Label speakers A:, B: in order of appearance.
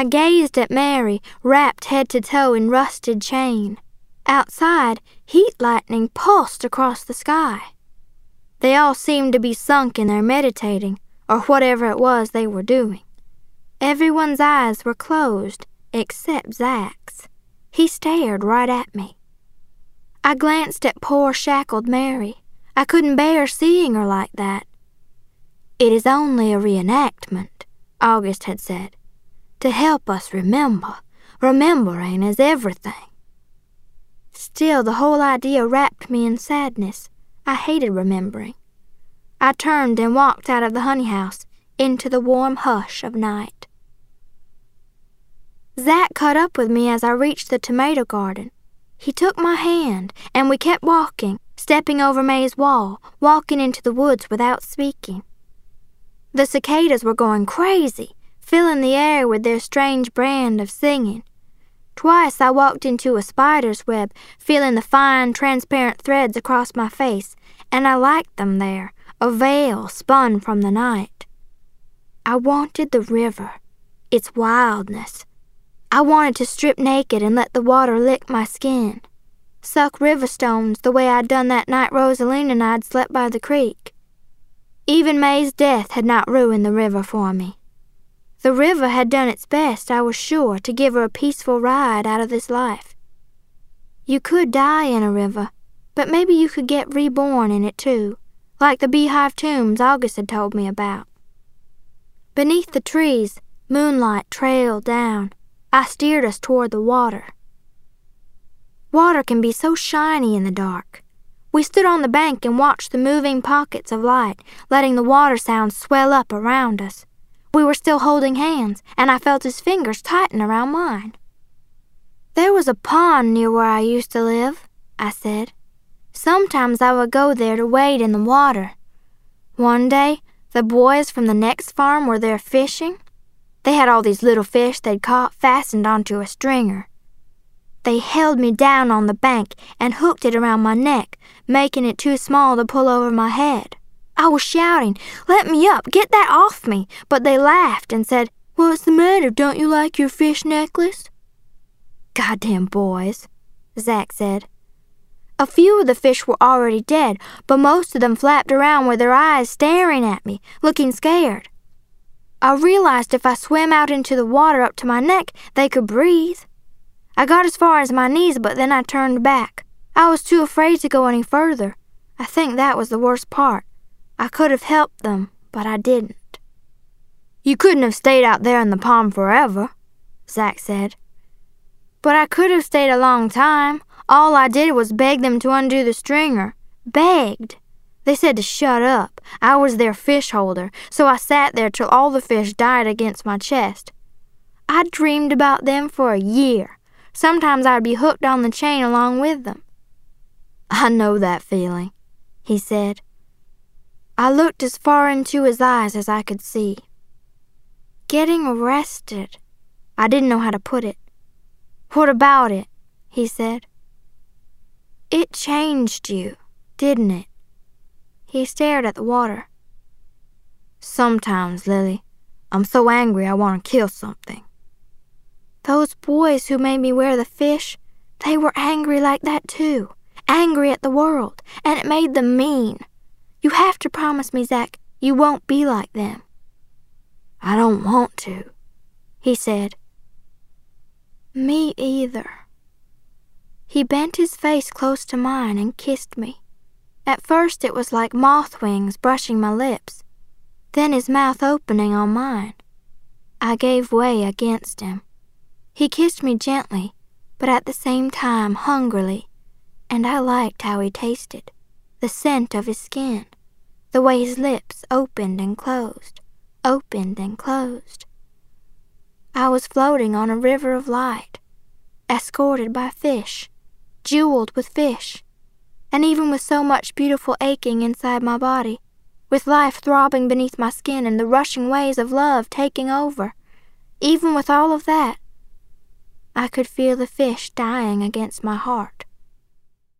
A: I gazed at Mary, wrapped head to toe in rusted chain. Outside, heat lightning pulsed across the sky. They all seemed to be sunk in their meditating, or whatever it was they were doing. Everyone's eyes were closed, except Zach's. He stared right at me. I glanced at poor shackled Mary. I couldn't bear seeing her like that. "It is only a reenactment," August had said, "to help us remember. Remembering is everything." Still, the whole idea wrapped me in sadness. I hated remembering. I turned and walked out of the honey house into the warm hush of night. Zach caught up with me as I reached the tomato garden. He took my hand, and we kept walking, stepping over May's wall, walking into the woods without speaking. The cicadas were going crazy, filling the air with their strange brand of singing. Twice I walked into a spider's web, feeling the fine, transparent threads across my face, and I liked them there, a veil spun from the night. I wanted the river, its wildness. I wanted to strip naked and let the water lick my skin, suck river stones the way I'd done that night Rosaline and I'd slept by the creek. Even May's death had not ruined the river for me. The river had done its best, I was sure, to give her a peaceful ride out of this life. You could die in a river, but maybe you could get reborn in it too, like the beehive tombs August had told me about. Beneath the trees, moonlight trailed down. I steered us toward the water. Water can be so shiny in the dark. We stood on the bank and watched the moving pockets of light, letting the water sounds swell up around us. We were still holding hands, and I felt his fingers tighten around mine. "There was a pond near where I used to live," I said. "Sometimes I would go there to wade in the water. One day, the boys from the next farm were there fishing. They had all these little fish they'd caught fastened onto a stringer. They held me down on the bank and hooked it around my neck, making it too small to pull over my head. I was shouting, 'Let me up, get that off me,' but they laughed and said, 'What's the matter, don't you like your fish necklace?' Goddamn boys," Zach said. A few of the fish were already dead, but most of them flapped around with their eyes staring at me, looking scared. I realized if I swam out into the water up to my neck, they could breathe. I got as far as my knees, but then I turned back. I was too afraid to go any further. I think that was the worst part. I could have helped them, but I didn't." "You couldn't have stayed out there in the pond forever," Zach said. "But I could have stayed a long time. All I did was beg them to undo the stringer. Begged. They said to shut up. I was their fish holder, so I sat there till all the fish died against my chest. I dreamed about them for a year. Sometimes I'd be hooked on the chain along with them." "I know that feeling," he said. I looked as far into his eyes as I could see. "Getting arrested," I didn't know how to put it. "What about it?" he said. "It changed you, didn't it?" He stared at the water. "Sometimes, Lily, I'm so angry I want to kill something." "Those boys who made me wear the fish, they were angry like that too. Angry at the world, and it made them mean. You have to promise me, Zach, you won't be like them." "I don't want to," he said. "Me either." He bent his face close to mine and kissed me. At first it was like moth wings brushing my lips, then his mouth opening on mine. I gave way against him. He kissed me gently, but at the same time hungrily, and I liked how he tasted, the scent of his skin, the way his lips opened and closed, opened and closed. I was floating on a river of light, escorted by fish, jeweled with fish, and even with so much beautiful aching inside my body, with life throbbing beneath my skin and the rushing waves of love taking over, even with all of that, I could feel the fish dying against my heart.